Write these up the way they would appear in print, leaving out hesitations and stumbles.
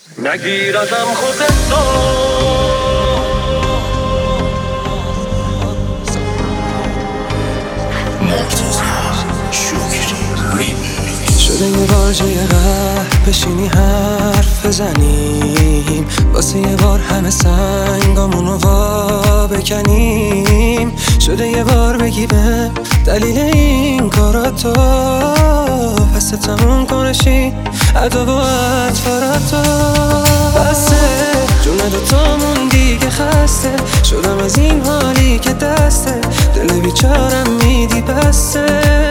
نگیر ازم خودتو، شده یه بار جای قهر بشینی حرف بزنیم، واسه یه بار همه سنگامونو وا بکنیم. شده یه بار بگی به دلیل این کاراتو، پس تموم کنشی عدا و اطفاراتو. بسه جون دوتامون دیگه خسته شدم از این حالی که دسته دل بیچارم میدی. بسه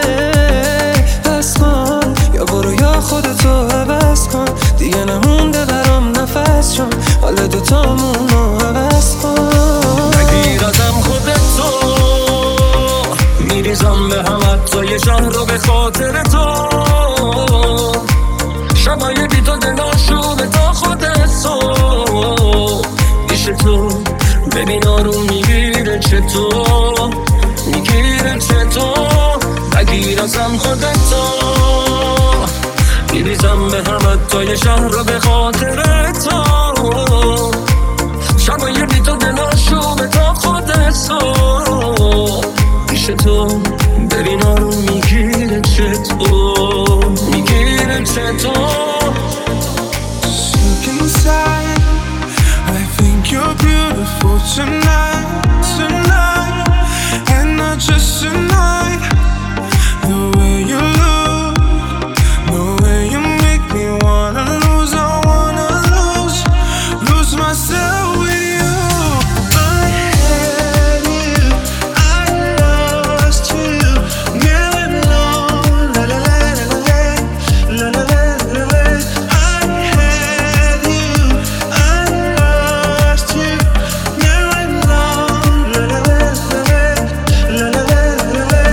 پس کن یا برو یا خودتو عوض کن، دیگه نمونده برام نفس چون حال دوتامونو عوض کن. نگیر ازم خودتو، میریزم به هم حتی شهر رو به خاطر تو. شبای بی تو دلاشونه تا خودتو پیش تو، ببین آروم میگیره چطور، میگیره چطور. نگیر ازم خودتو، میریزم به هم حتی شهر رو به خاطر تو. شبای بی تو دلاشونه تا خودتو پیش تو، ببین آروم میگیره چطور، میگیره چطور. Look inside, I think you're beautiful tonight, tonight, and not just tonight. The way you look, the way you make me wanna lose, I wanna lose myself with you. I had you, I lost you, now I'm alone, la la la la la la la la la. I had you, I lost you, now I'm alone, la la la la la la la la.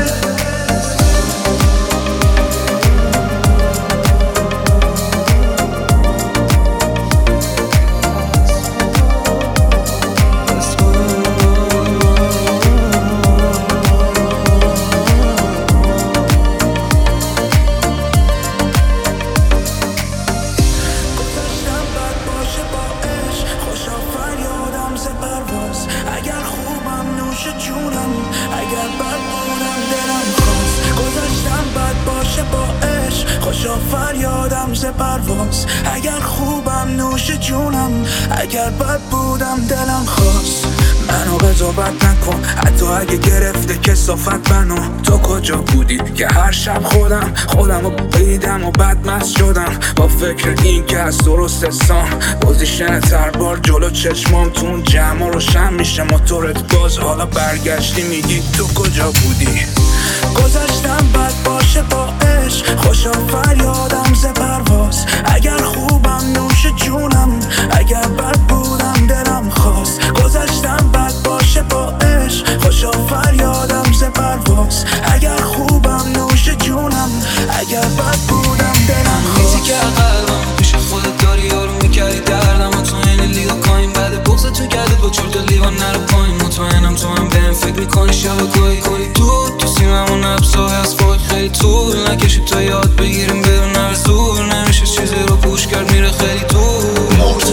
گذاشتم بد باشه با عشق، خوشا فریادم ز پرواز. اگر خوبم نوش جونم، اگر بد بودم دلم خواست. گذاشتم بد باشه با عشق، خوشا فریادم ز پرواز. اگر خوبم نوش جونم، اگر بد بودم دلم خواست. منو قضاوت نکن حتی اگه گرفته کثافت منو. تو کجا بودی که هر شب خودمو بیدم و بدمست شدم با فکر این که از درست سام پوزیشن تربار جلو چشمام تو اون جمع روشن میشه موتورت باز. حالا برگشتی میگی تو کجا بودی. گذاشتم بد باشه با عشق، خوشا فریادم ز پرواز. اگر خوبم نوش جونم، اگر بد بودم دلم خواست. گذاشتم بد باشه با عشق، خوشا فریادم ز پرواز. اگر خوبم نوش جونم، اگر بد بودم دلم خواست. میزی که قلبم پیش خودت داری یارو میکردی دردم و تو این لیگا کاین بعد بغض تو گردت با چرت و لیوان نرو پایین. مطمئنم تو هم بهم فکر میکنی شب گاهی کنی تو سیممون نبسای از فوق خیلی طول نکشید تا یاد بگیریم بدون هر زور. نمیشه چیزی رو پوش کرد میره خیلی دور.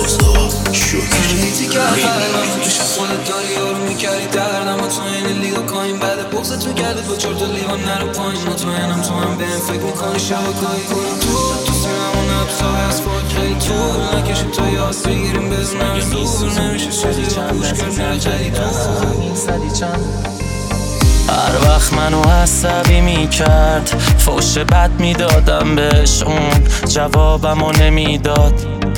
میزی که قلبم پیش خودت داری یارو میکردی دردم و تو این لیگا کاین بعد بغض تو گردت با چرت و لیوان نرو پایین. مطمئنم تو هم بهم فکر میکنی شب گاهی کنی تو سیممون نبسای از فوق خیلی طول نکشید تا یاد بگیریم بدون هر زور. نمیشه چیزی رو پوش کرد میره خیلی دور. هر وقت منو عصبی میکرد فوش بد میدادم بهش، اون جوابمو نمیداد.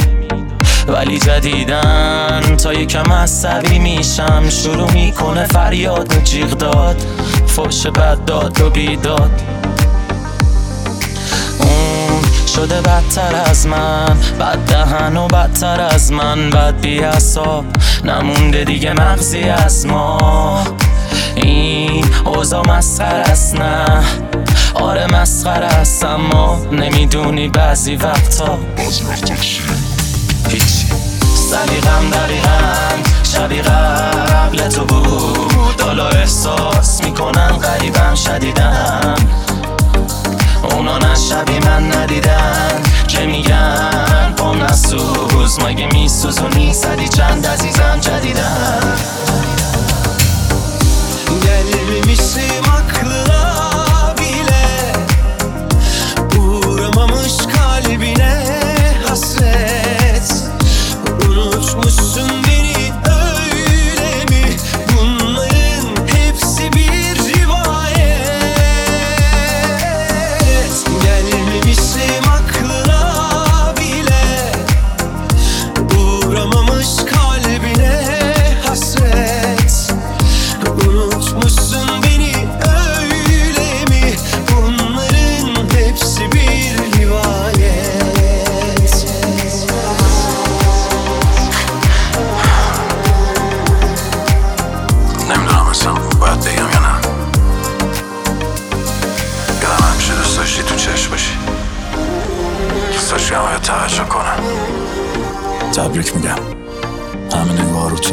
ولی جدیدن تا یکم عصبی میشم شروع میکنه فریاد و جیغ داد. فوش بد داد و بیداد، اون شده بدتر از من، بد دهن و بدتر از من، بد بی حساب نمونده دیگه مغزی از ما. این اوضاع مسخره است نه، آره مسخره است، اما نمیدونی بعضی وقتا هیچی. سلیقم دقیقاً شبیه قبل تو بود، حالا احساس میکنن غریبم شدیدن. اونا نه شبیه من ندیدن که میگن پام نسوز، سوزونی زدی چند عزیزم جدیدن Gelmişim aklıma bile uğramamış kalbine hasret Unutmuşsun beni öyle mi bunların hepsi bir rivayet Gelmişim aklına bile uğramamış kalbine hasret Unutmuşsun beni öyle mi bunların hepsi bir rivayet نمیدونم اصلا باید بگم یا نه یادم همیشه دوست داشتی تو چشم باشی دوست داشتی همه باید توجه کنم تبریک میگم همه نگاه رو تو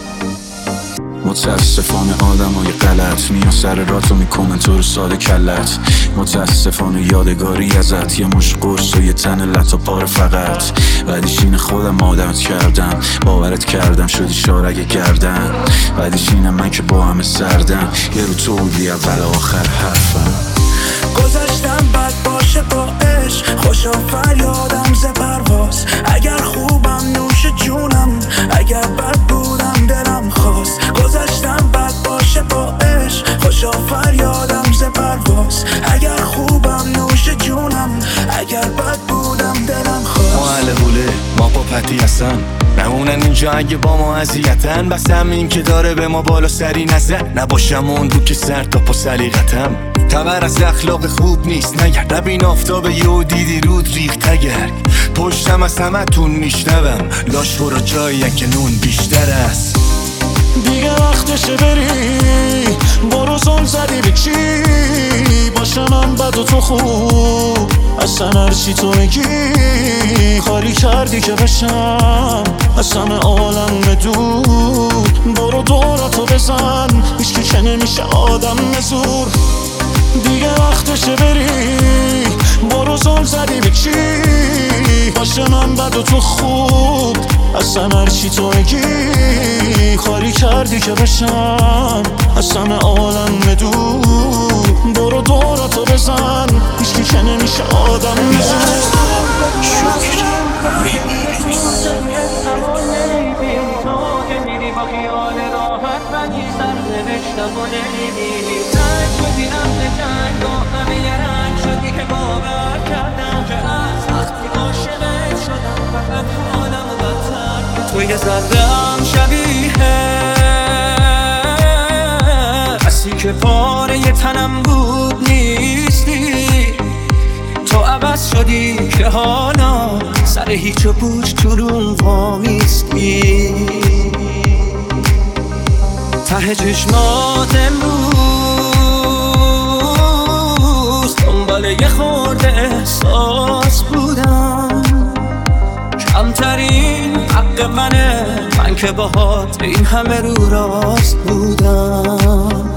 متاسفانه آدم های غلط میان سر راتو میکنن تو رو ساده کلت متاسفانه یادگاری ازت یه مش قرص و یه تن لط و پاره فقط بعدیش اینه خودم آدمت کردم باورت کردم شدی شارگ گردن بعدیش اینه من که با همه سردم یه رو تو بودی اول آخر حرفم گذشتم بد باشه با عشق خوشا فریادم ز پرواز اگر خوبم نوش جونم اگر بد بودم دلم خواست گذشتم بد باشه با عشق خوشا فریادم ز پرواز اگر خوبم نوش جونم اگر بد بودم دلم خواست ما اهل حوله ما با پتی هستن نمونن اینجا اگه با ما اذیتن بس همین که داره به ما بالا سری نزن نباشم اون دو که سر تا پا سلیقتم خبر از اخلاق خوب نیست نگرد نبین آفتاب یهو دیدی رود ریخت تگرد پشتم از همه تون میشنوم لاش برو جایی که نون بیشتر است دیگه وقتشه بری برو زل زدی به چی باشم من بد و تو خوب اصلا هرچی تو میگی خالی کردی که بشم از همه عالم دور برو دوراتو بزن هیچکی که نمیشه آدم مزور دیگه وقتشه بری برو زل زدی به چی باشه من بد و تو خوب اصلا هرچی تو میگی خالی کردی که بشم از همه عالم دور برو دوراتو بزن هیچکی که نمیشه آدم میزن تو یه ذره‌ام شبیه کسی که پاره یه تنم بود نیستی تو عوض شدی که حالا سر هیچ و پوچ تو روم وامیستی ته چشمات امروز دنبال یه خورده احساس بودم کمترین حق منه من که باهات این همه رو راست بودم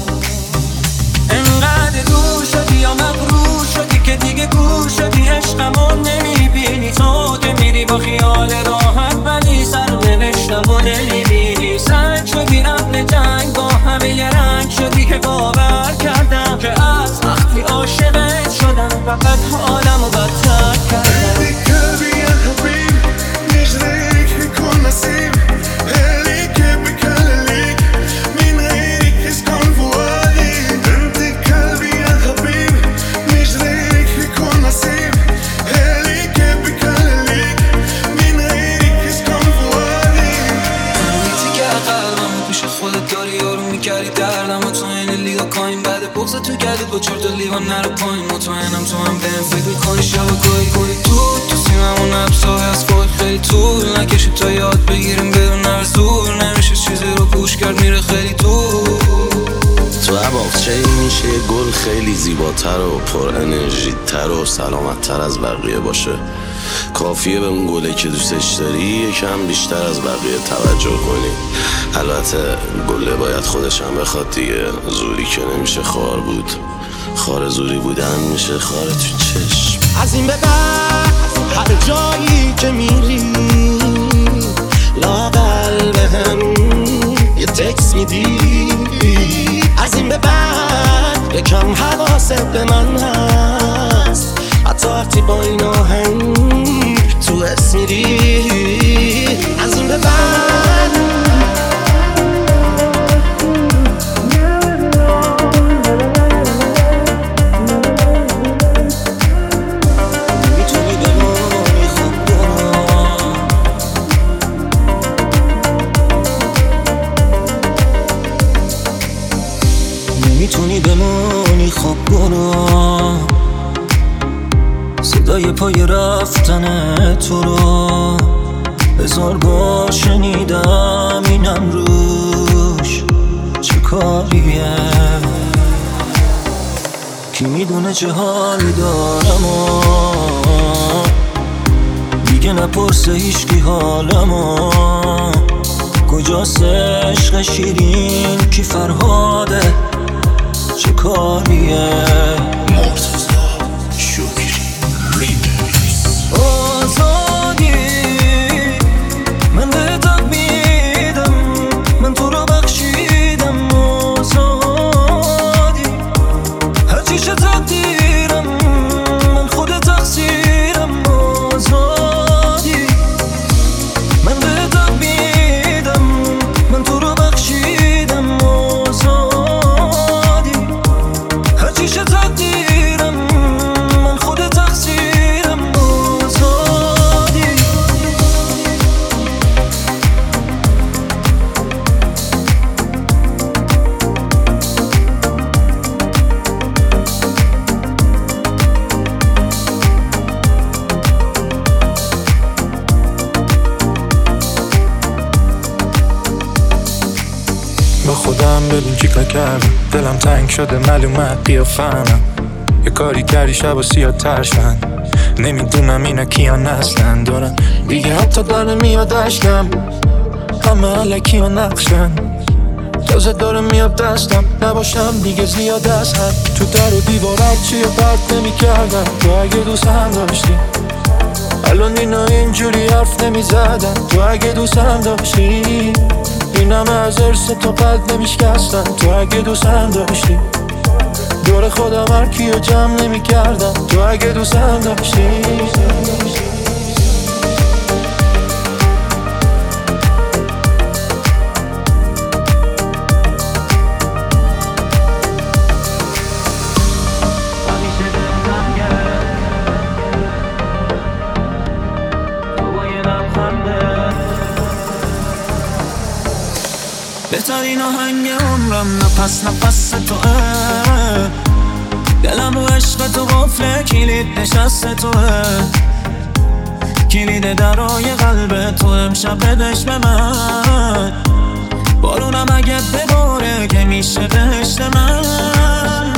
انقدر دور شدی یا مغرور شدی که دیگه گور شدی عشقمو نمیبینی تو که میری با خیال راحت ولی سرنوشتمو نمیبینی سنگ شدی رفت جنگ با همه یه رنگ شدی که باور کردم که از وقتی عاشقت شدم فقط حالمو بدتر کردم تو گردت با چرت و لیوان نرو پایین مطمئنم تو هم بهم فکر میکنی شبا گاهی کنی تو سیممون ابزای از خود خیلی طول نکشید تا یاد بگیریم بدون هر زور نمیشه چیزی رو پوش کرد میره خیلی دور تو عباقچه میشه یه گل خیلی زیباتر و پر انرژی تر و سلامت تر از بقیه باشه کافیه به اون گله که دوستش داری یکم بیشتر از بقیه توجه کنی البته گله باید خودش هم بخواد دیگه زوری که نمیشه خار بود خار زوری بودن میشه خار تو چشم از این به بعد هر جایی که میری میری از این به بعد میتونی بمونی خب برو نمیتونی بمونی خب برو صدای پای رفتن تو رو هزار بار شنیدم اینم روش چه کاریه کی میدونه چه حالی دارم و دیگه نپرسه هیچکی حالمو کجاست عشق شیرین کی فرهاده چه کاریه آزادی من به تب میدم من تو رو بخشیدم آزادی هرچی شه تقدیرم من خود تقصیرم آزادی من به تب میدم من تو رو بخشیدم آزادی هرچی شه تقدیرم من خود تقصیرم آزادی با خودم بدون چیکار کردم دلم تنگ شده معلومه قیافه‌ام یه کاری کردی شب و سیاه ترشن نمیدونم اینا کیان اصلا دارن دیگه حتی داره میاد اشکم همه علکی و نقشن تازه داره میاد دستم نباشم دیگه زیاد از حد تو در و دیوارت چیه پرت نمی کردم تو اگه دوست هم داشتی الان اینا اینجوری حرف نمی زدن تو اگه دوست هم داشتی این همه از ارث تو قلب نمیشکستن تو اگه دوست هم داشتی دور خودم هر کیو جمع نمی کردم تو اگه دوست هم داشتی بهترین آهنگ عمرم نفس توه دلم و عشق تو قفله کلید نشست توه کلید درای قلب تو امشب بدش به من بارونم اگه بباره که میشه بهشت من